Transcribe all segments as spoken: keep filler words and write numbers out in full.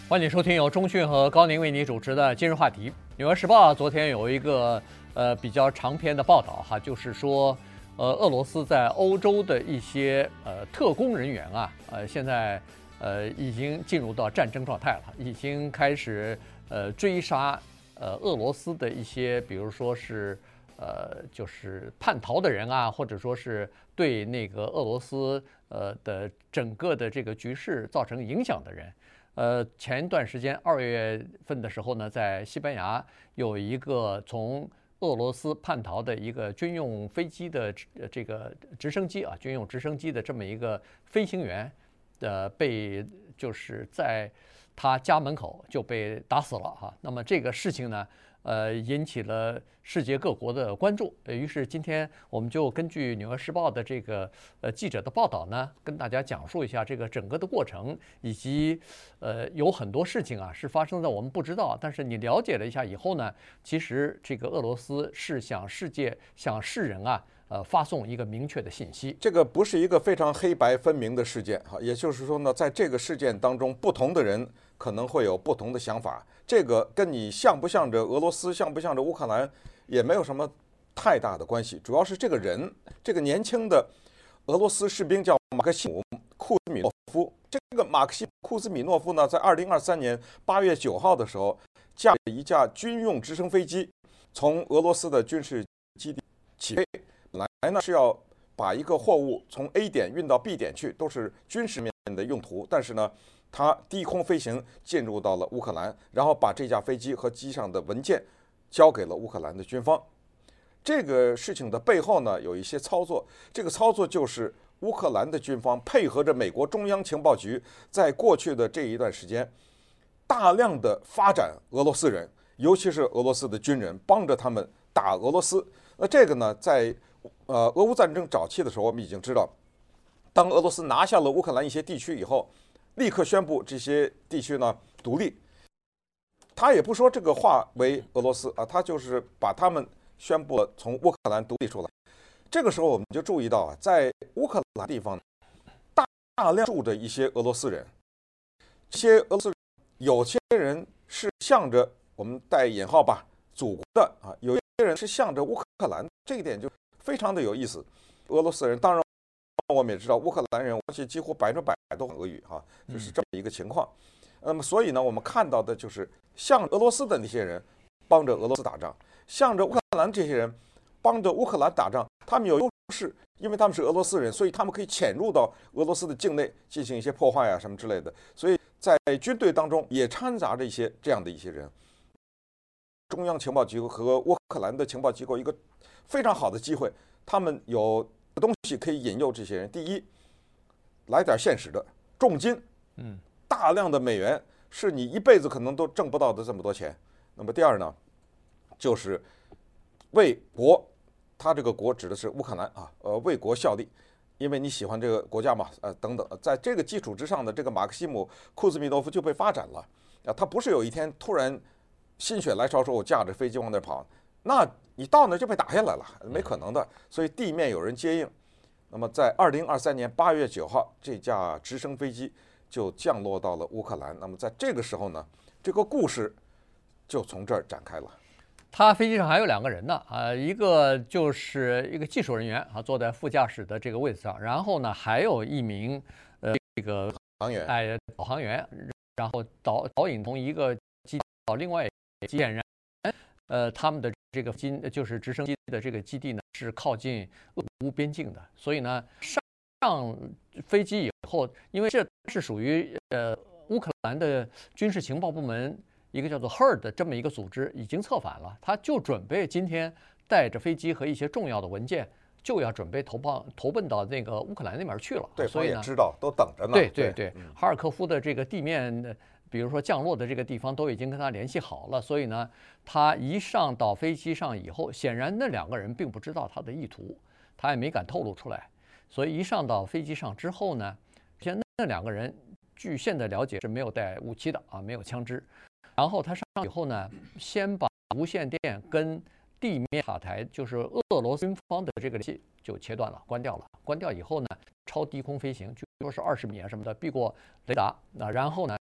欢迎收听由钟讯和高宁为你主持的今日话题。《纽约时报》昨天有一个呃比较长篇的报道哈，就是说，呃，俄罗斯在欧洲的一些呃特工人员啊，呃，现在呃已经进入到战争状态了，已经开始呃追杀呃俄罗斯的一些，比如说是呃就是叛逃的人啊，或者说是对那个俄罗斯呃的整个的这个局势造成影响的人。呃，前一段时间二月份的时候呢，在西班牙有一个从俄罗斯叛逃的一个军用飞机的这个直升机啊，军用直升机的这么一个飞行员，呃，被就是在他家门口就被打死了哈。那么这个事情呢，呃，引起了世界各国的关注。于是今天我们就根据《纽约时报》的这个呃记者的报道呢，跟大家讲述一下这个整个的过程，以及呃有很多事情啊是发生在我们不知道，但是你了解了一下以后呢，其实这个俄罗斯是向世界、向世人啊。呃，发送一个明确的信息。 这个不是一个非常黑白分明的事件哈，也就是说呢，在这个事件当中，不同的人可能会有不同的想法。这个跟你向不向着俄罗斯、向不向着乌克兰也没有什么太大的关系，主要是这个人，这个年轻的俄罗斯士兵叫马克西姆·库兹米诺夫。这个马克西姆·库兹米诺夫呢，在二零二三年八月九号的时候，驾着一架军用直升飞机从俄罗斯的军事基地起飞。本来呢是要把一个货物从 A 点运到 B 点去，都是军事面的用途。但是呢，它低空飞行进入到了乌克兰，然后把这架飞机和机上的文件交给了乌克兰的军方。这个事情的背后呢，有一些操作。这个操作就是乌克兰的军方配合着美国中央情报局，在过去的这一段时间，大量的发展俄罗斯人，尤其是俄罗斯的军人，帮着他们打俄罗斯。那这个呢，在呃，俄乌战争早期的时候，我们已经知道，当俄罗斯拿下了乌克兰一些地区以后，立刻宣布这些地区呢独立。他也不说这个话为俄罗斯啊，他就是把他们宣布了从乌克兰独立出来。这个时候我们就注意到啊，在乌克兰地方大大量住着一些俄罗斯人，这些俄罗斯人有些人是向着我们带引号吧祖国的啊，有些人是向着乌克兰，这一点就非常的有意思。俄罗斯人当然我们也知道，乌克兰人而且几乎百分之百都讲俄语哈，就是这么一个情况。那么所以呢，我们看到的就是向俄罗斯的那些人帮着俄罗斯打仗，向着乌克兰这些人帮着乌克兰打仗。他们有优势，因为他们是俄罗斯人，所以他们可以潜入到俄罗斯的境内进行一些破坏啊什么之类的。所以在军队当中也掺杂着一些这样的一些人。中央情报机构和乌克兰的情报机构一个非常好的机会，他们有东西可以引诱这些人。第一，来点现实的重金， 嗯， 大量的美元是你一辈子可能都挣不到的这么多钱。那么第二呢，就是为国，他这个国指的是乌克兰啊，呃，为国效力，因为你喜欢这个国家嘛，呃，等等，在这个基础之上的这个马克西姆·库兹米诺夫就被发展了啊，他不是有一天突然心血来潮说我驾着飞机往那儿跑，那你到那儿就被打下来了，没可能的。所以地面有人接应。那么在二零二三年八月九号，这架直升飞机就降落到了乌克兰。那么在这个时候呢，这个故事就从这儿展开了。 他飞机上还有两个人呢，啊，一个就是一个技术人员啊，坐在副驾驶的这个位置上，然后呢，还有一名呃这个航员， 哎，导航员，然后导导引从一个机到另外一个机，显然，呃，他们的这个机就是直升机的这个基地呢是靠近俄乌边境的，所以呢，上上飞机以后，因为这是属于呃乌克兰的军事情报部门。一个叫做 H E R 的这么一个组织已经策反了，他就准备今天带着飞机和一些重要的文件，就要准备投放投奔到那个乌克兰那边去了。 对， 所以呢， 也知道都等着呢。 对对对， 嗯、 哈尔科夫的这个地面，比如说降落的这个地方都已经跟他联系好了，所以呢，他一上到飞机上以后，显然那两个人并不知道他的意图，他也没敢透露出来。所以一上到飞机上之后呢，现在那两个人据现在了解是没有带武器的啊，没有枪支。然后他上以后呢，先把无线电跟地面塔台，就是俄罗斯军方的这个联系就切断了，关掉了。关掉以后呢，超低空飞行，据说是二十米啊什么的，避过雷达。那然后呢，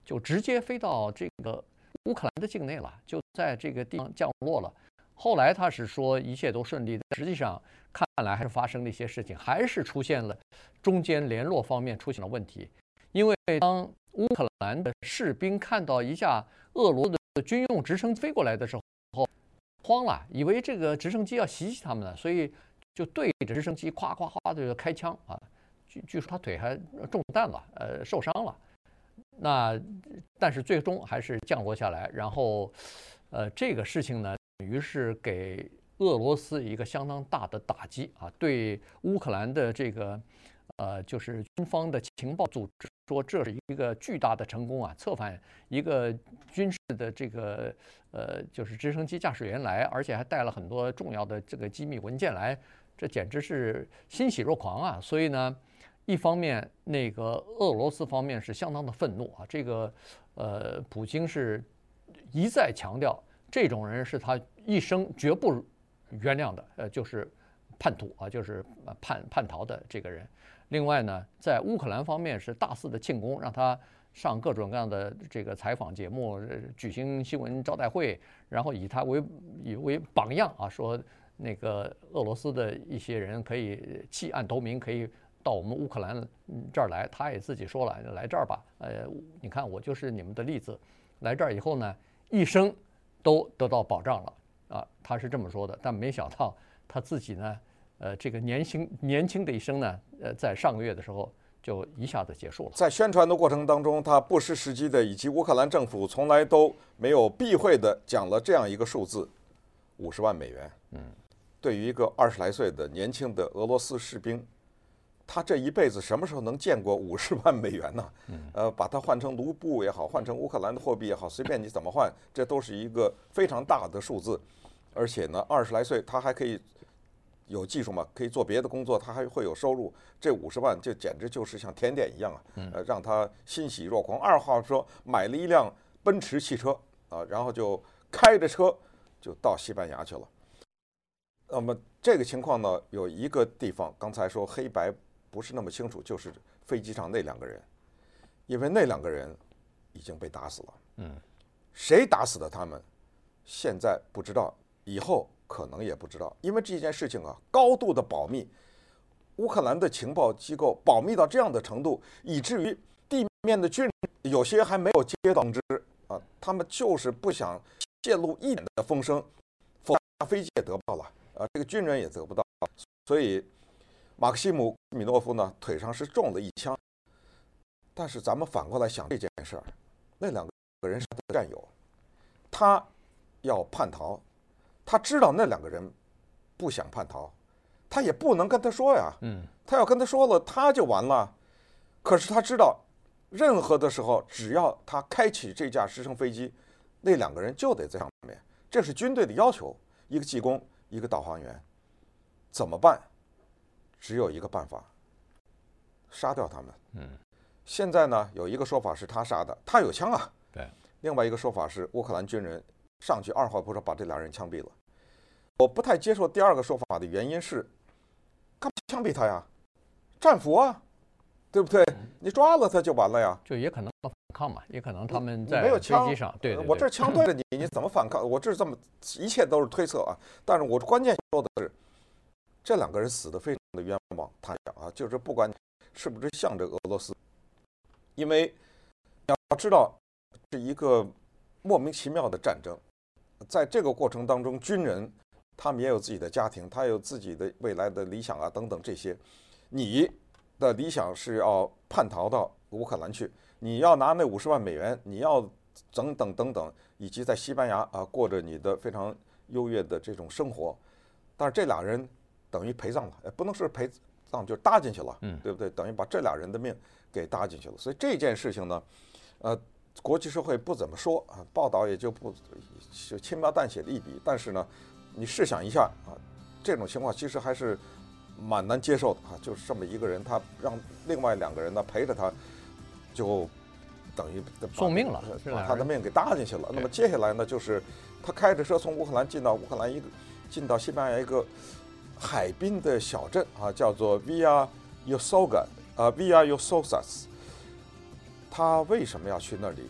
就直接飞到这个乌克兰的境内了，就在这个地方降落了。后来他是说一切都顺利，实际上看来还是发生了一些事情，还是出现了中间联络方面出现了问题。因为当乌克兰的士兵看到一架俄罗斯的军用直升机飞过来的时候，慌了，以为这个直升机要袭击他们了，所以就对着直升机夸夸夸的开枪啊。据据说他腿还中弹了，呃，受伤了。那但是最终还是降落下来，然后，呃，这个事情呢，等于是给俄罗斯一个相当大的打击啊，对乌克兰的这个，呃，就是军方的情报组织说这是一个巨大的成功啊，策反一个军事的这个，呃，就是直升机驾驶员来，而且还带了很多重要的这个机密文件来，这简直是欣喜若狂啊！所以呢。一方面，那个俄罗斯方面是相当的愤怒啊，这个呃，普京是一再强调，这种人是他一生绝不原谅的，呃，就是叛徒啊，就是叛叛逃的这个人。另外呢，在乌克兰方面是大肆的庆功，让他上各种各样的这个采访节目，举行新闻招待会，然后以他为以为榜样啊，说那个俄罗斯的一些人可以弃暗投明，可以。到我们乌克兰这儿来，他也自己说了，来这儿吧。呃，你看我就是你们的例子。来这儿以后呢，一生都得到保障了啊，他是这么说的。但没想到他自己呢，呃，这个年轻年轻的一生呢，呃，在上个月的时候就一下子结束了。 在宣传的过程当中，他不失时机的，以及乌克兰政府从来都没有避讳的讲了这样一个数字：五十万美元。嗯，对于一个二十来岁的年轻的俄罗斯士兵。他这一辈子什么时候能见过五十万美元呢？呃，把它换成卢布也好，换成乌克兰的货币也好，随便你怎么换，这都是一个非常大的数字。而且呢，二十来岁他还可以有技术嘛，可以做别的工作，他还会有收入。这五十万就简直就是像甜点一样啊，呃，让他欣喜若狂。二话说，买了一辆奔驰汽车啊，然后就开着车就到西班牙去了。那么这个情况呢，有一个地方刚才说黑白。不是那么清楚，就是飞机上那两个人，因为那两个人已经被打死了。嗯，谁打死的他们，现在不知道，以后可能也不知道，因为这件事情啊，高度的保密。乌克兰的情报机构保密到这样的程度，以至于地面的军人有些还没有接到通知啊，他们就是不想泄露一点的风声，否则飞机也得不到了啊，这个军人也得不到，所以。马克西姆·米诺夫呢，腿上是中了一枪，但是咱们反过来想这件事儿，那两个人是他的战友，他要叛逃，他知道那两个人不想叛逃，他也不能跟他说呀，嗯，他要跟他说了，他就完了。可是他知道，任何的时候，只要他开启这架直升飞机，那两个人就得在上面，这是军队的要求，一个技工，一个导航员，怎么办？只有一个办法，杀掉他们。嗯，现在呢，有一个说法是他杀的，他有枪啊。 对。 另外一个说法是乌克兰军人上去二话不说把这俩人枪毙了。我不太接受第二个说法的原因是，干嘛枪毙他呀？战俘啊，对不对？你抓了他就完了呀。 就也可能反抗嘛，也可能他们在飞机上。对, 对, 对， 我这枪对着你，你怎么反抗？我这是这么，一切都是推测啊。但是我关键说的是，这两个人死得非常的冤枉，他讲啊，就是不管是不是向着俄罗斯，因为你要知道是一个莫名其妙的战争，在这个过程当中，军人他们也有自己的家庭，他有自己的未来的理想啊等等这些。你的理想是要叛逃到乌克兰去，你要拿那五十万美元，你要等等等等，以及在西班牙啊过着你的非常优越的这种生活，但是这俩人。等于陪葬了，不能说陪葬，就搭进去了，嗯，对不对？等于把这俩人的命给搭进去了。所以这件事情呢，呃，国际社会不怎么说啊，报道也就不就轻描淡写的一笔。但是呢，你试想一下啊，这种情况其实还是蛮难接受的啊。就是这么一个人，他让另外两个人呢陪着他，就等于送命了， 把他的命给搭进去了。那么接下来呢，就是他开着车从乌克兰进到乌克兰一个进到西班牙一个。海滨的小镇啊，叫做 Villa Llosoga 啊 ，Villa Llososas。他为什么要去那里？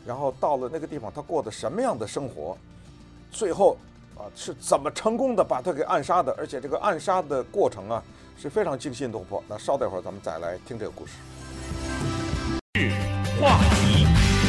然后到了那个地方，他过的什么样的生活，最后啊是怎么成功的把他给暗杀的，而且这个暗杀的过程啊是非常惊心动魄。那稍待会儿咱们再来听这个故事。 话题，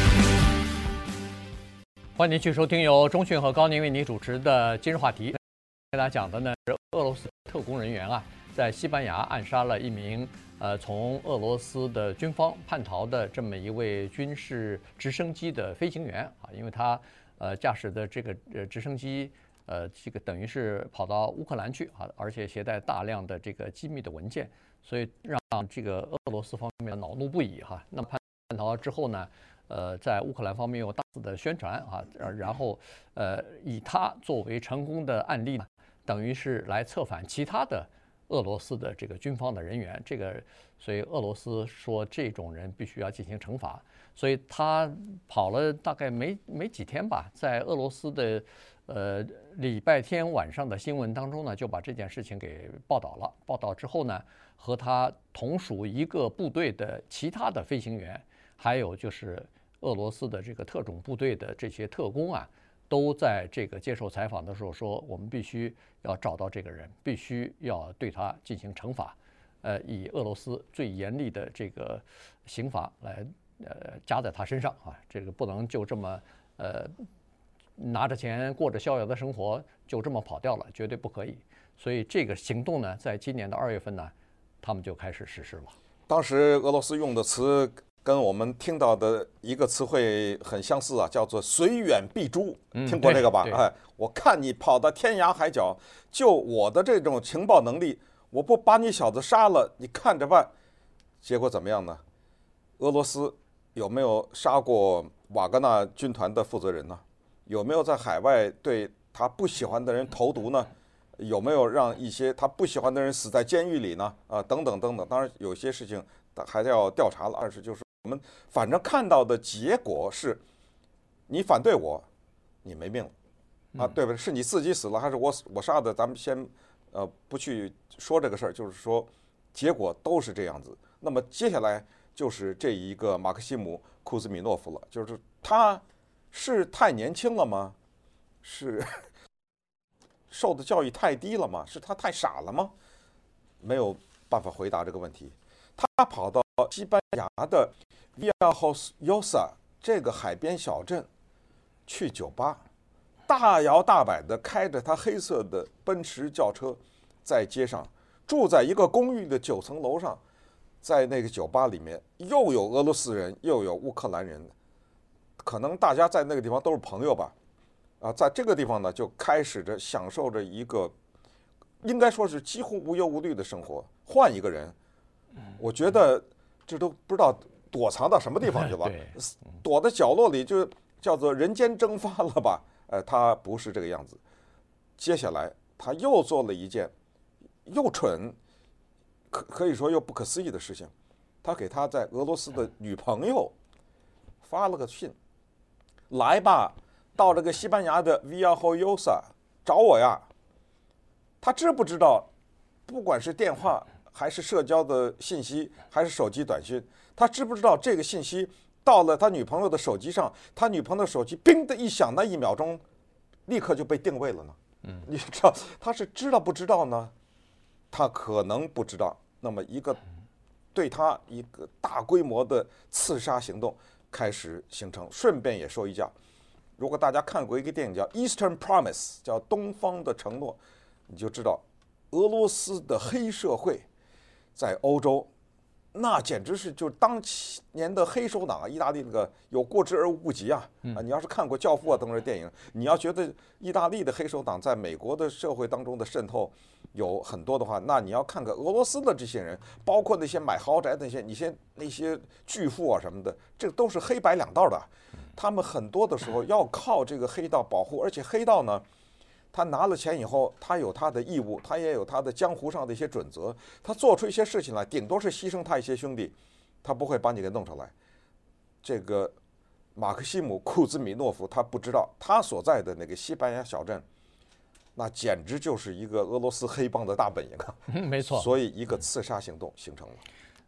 欢迎您继续收听由钟迅和高宁为您主持的今日话题。给大家讲的呢是俄罗斯特工人员啊，在西班牙暗杀了一名呃从俄罗斯的军方叛逃的这么一位军事直升机的飞行员啊，因为他呃驾驶的这个呃直升机呃这个等于是跑到乌克兰去啊，而且携带大量的这个机密的文件，所以让这个俄罗斯方面恼怒不已哈。那么叛逃之后呢？呃，在乌克兰方面有大肆的宣传啊，然后呃，以他作为成功的案例呢，等于是来策反其他的俄罗斯的这个军方的人员。这个，所以俄罗斯说这种人必须要进行惩罚。所以他跑了大概没没几天吧，在俄罗斯的呃礼拜天晚上的新闻当中呢，就把这件事情给报道了。报道之后呢，和他同属一个部队的其他的飞行员。还有就是俄罗斯的这个特种部队的这些特工啊，都在这个接受采访的时候说，我们必须要找到这个人，必须要对他进行惩罚，呃，以俄罗斯最严厉的这个刑罚来呃加在他身上啊，这个不能就这么呃拿着钱过着逍遥的生活就这么跑掉了，绝对不可以。所以这个行动呢，在今年的二月份呢，他们就开始实施了。 当时俄罗斯用的词跟我们听到的一个词汇很相似啊，叫做随远必诛。听过这个吧？哎，我看你跑到天涯海角，就我的这种情报能力，我不把你小子杀了，你看着办。结果怎么样呢？俄罗斯有没有杀过瓦格纳军团的负责人呢？有没有在海外对他不喜欢的人投毒呢？有没有让一些他不喜欢的人死在监狱里呢？啊，等等等等。当然，有些事情还要调查了。二是就是我们反正看到的结果是，你反对我，你没命了啊，对不对？是你自己死了，还是我我杀的？咱们先呃不去说这个事儿，就是说结果都是这样子。那么接下来就是这一个马克西姆·库兹米诺夫了，就是他是太年轻了吗？是受的教育太低了吗？是他太傻了吗？没有办法回答这个问题。他跑到西班牙的 Villajoyosa 这个海边小镇去酒吧，大摇大摆地开着他黑色的奔驰轿车，在街上住在一个公寓的九层楼上，在那个酒吧里面又有俄罗斯人又有乌克兰人，可能大家在那个地方都是朋友吧。啊，在这个地方呢，就开始着享受着一个应该说是几乎无忧无虑的生活。换一个人，我觉得这都不知道躲藏到什么地方去了，躲在角落里就叫做人间蒸发了吧？呃，他不是这个样子。接下来他又做了一件又蠢，可可以说又不可思议的事情，他给他在俄罗斯的女朋友发了个信，来吧。到这个西班牙的 Villajoyosa 找我呀。他知不知道，不管是电话还是社交的信息，还是手机短信，他知不知道这个信息到了他女朋友的手机上，他女朋友的手机叮的一响，那一秒钟，立刻就被定位了呢？嗯，你知道他是知道不知道呢？他可能不知道。那么一个对他一个大规模的刺杀行动开始形成。顺便也说一下。如果大家看过一个电影叫《Eastern Promise》，叫《东方的承诺》，你就知道俄罗斯的黑社会在欧洲，那简直是就是当年的黑手党啊！意大利那个有过之而无不及啊！啊，你要是看过《教父》啊等等电影，你要觉得意大利的黑手党在美国的社会当中的渗透有很多的话，那你要看看俄罗斯的这些人，包括那些买豪宅的那些，你些那些巨富啊什么的，这都是黑白两道的。他们很多的时候要靠这个黑道保护，而且黑道呢，他拿了钱以后，他有他的义务，他也有他的江湖上的一些准则。他做出一些事情来，顶多是牺牲他一些兄弟，他不会把你给弄出来。这个马克西姆·库兹米诺夫他不知道，他所在的那个西班牙小镇，那简直就是一个俄罗斯黑帮的大本营啊！ 没错。 所以一个刺杀行动形成了。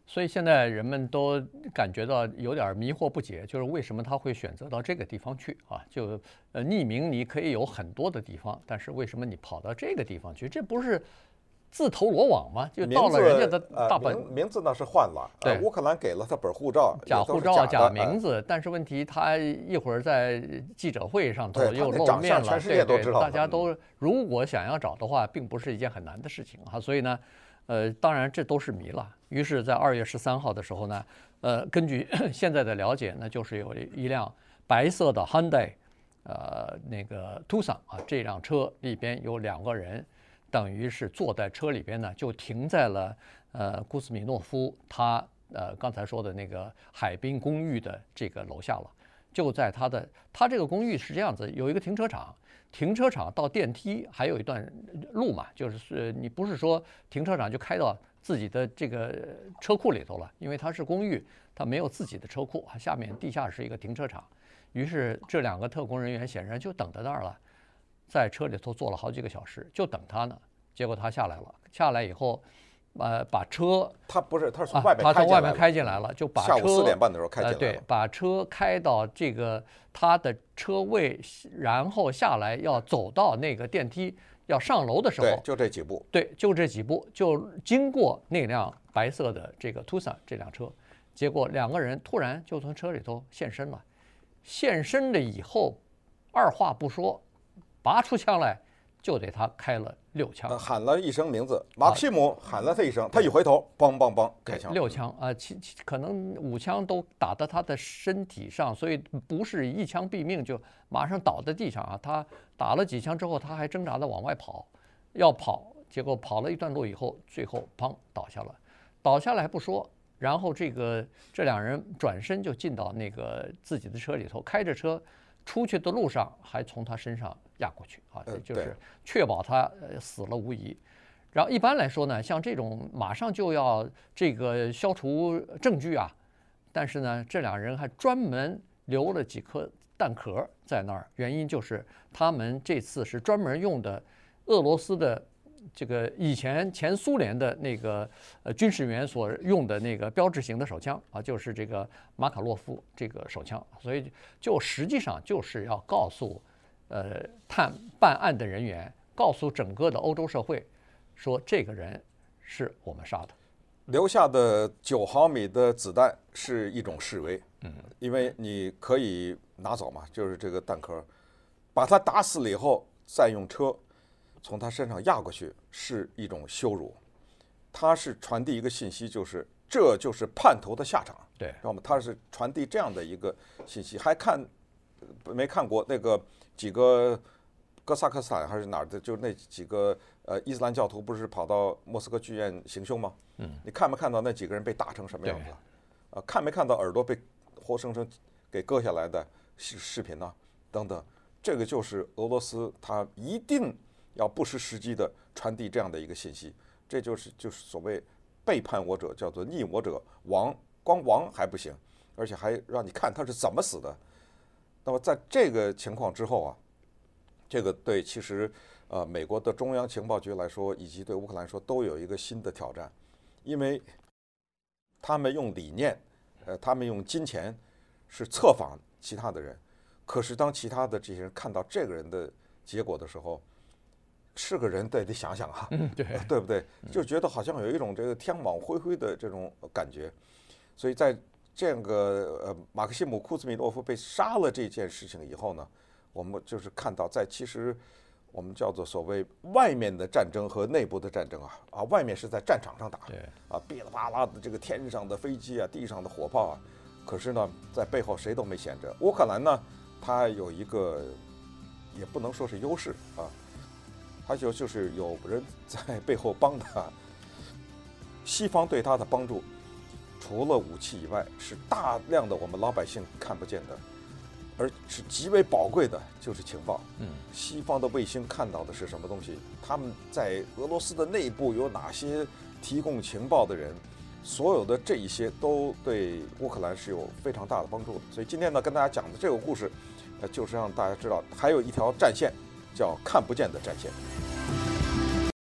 所以现在人们都感觉到有点迷惑不解，就是为什么他会选择到这个地方去啊？就呃匿名你可以有很多的地方，但是为什么你跑到这个地方去？这不是自投罗网吗？就到了人家的大本、 呃、名, 名字呢是换了， 对、 呃，乌克兰给了他本护照， 假护照、假名字， 呃、 但是问题他一会儿在记者会上头又露面了， 全世界都知道， 大家都如果想要找的话，并不是一件很难的事情啊。所以呢，呃，当然这都是谜了。于是，在二月十三号的时候呢，呃，根据现在的了解呢，就是有一辆白色的 Hyundai， 呃，那个 Tucson 啊，这辆车里边有两个人。等于是坐在车里边呢，就停在了呃库斯米诺夫他呃刚才说的那个海滨公寓的这个楼下了。就在他的他这个公寓是这样子，有一个停车场，停车场到电梯还有一段路嘛，就是你不是说停车场就开到自己的这个车库里头了，因为它是公寓，它没有自己的车库，下面地下是一个停车场。于是这两个特工人员显然就等在那儿了。在车里头坐了好几个小时，就等他呢。结果他下来了，下来以后，呃，把车他不是他是从外面啊、他从外面开进来了，就把车下午四点半的时候开进来了、 呃，对，把车开到这个他的车位，然后下来要走到那个电梯要上楼的时候， 对，就这几步， 对，就这几步，就经过那辆白色的这个 Tucson 这辆车，结果两个人突然就从车里头现身了，现身了以后，二话不说。拔出枪来，就给他开了六枪， 呃、喊了一声名字，马克西姆喊了他一声，啊、他一回头，梆梆梆，开枪， 六枪啊，其其可能五枪都打到他的身体上，所以不是一枪毙命就马上倒在地上啊。他打了几枪之后，他还挣扎着往外跑，要跑，结果跑了一段路以后，最后砰倒下了，倒下来还不说，然后这个这两人转身就进到那个自己的车里头，开着车。出去的路上还从他身上压过去啊，就是确保他死了无疑。然后一般来说呢，像这种马上就要这个消除证据啊，但是呢，这两人还专门留了几颗弹壳在那儿，原因就是他们这次是专门用的俄罗斯的。这个以前前苏联的那个呃军事员所用的那个标志型的手枪啊，就是这个马卡洛夫这个手枪，所以就实际上就是要告诉呃探办案的人员，告诉整个的欧洲社会，说这个人是我们杀的。 留下的九毫米的子弹是一种示威，嗯，因为你可以拿走嘛，就是这个弹壳，把他打死了以后再用车。从他身上压过去是一种羞辱，他是传递一个信息，就是这就是叛徒的下场， 对， 知道吗？他是传递这样的一个信息。还看没看过那个几个哥萨克斯坦还是哪儿的，就那几个呃伊斯兰教徒不是跑到莫斯科剧院行凶吗？嗯，你看没看到那几个人被打成什么样子？啊，看没看到耳朵被活生生给割下来的视视频呢？等等，这个就是俄罗斯，他一定。要不失时机的传递这样的一个信息，这就是就是所谓背叛我者，叫做逆我者亡。光亡还不行，而且还让你看他是怎么死的。那么在这个情况之后啊，这个对其实呃美国的中央情报局来说，以及对乌克兰来说，都有一个新的挑战，因为他们用理念，呃，他们用金钱是策反其他的人，可是当其他的这些人看到这个人的结果的时候。是个人得得想想啊， 嗯，对， 对不对？就觉得好像有一种这个天网恢恢的这种感觉，所以在这个呃马克西姆库兹米诺夫被杀了这件事情以后呢，我们就是看到在其实我们叫做所谓外面的战争和内部的战争啊啊，外面是在战场上打， 对啊，噼里啪啦的这个天上的飞机啊，地上的火炮啊，可是呢，在背后谁都没闲着。乌克兰呢，它有一个也不能说是优势啊。他就就是有人在背后帮他，西方对他的帮助，除了武器以外，是大量的我们老百姓看不见的，而是极为宝贵的，就是情报。嗯，西方的卫星看到的是什么东西？他们在俄罗斯的内部有哪些提供情报的人？所有的这一些都对乌克兰是有非常大的帮助的。所以今天呢，跟大家讲的这个故事，呃，就是让大家知道还有一条战线。叫看不见的战线。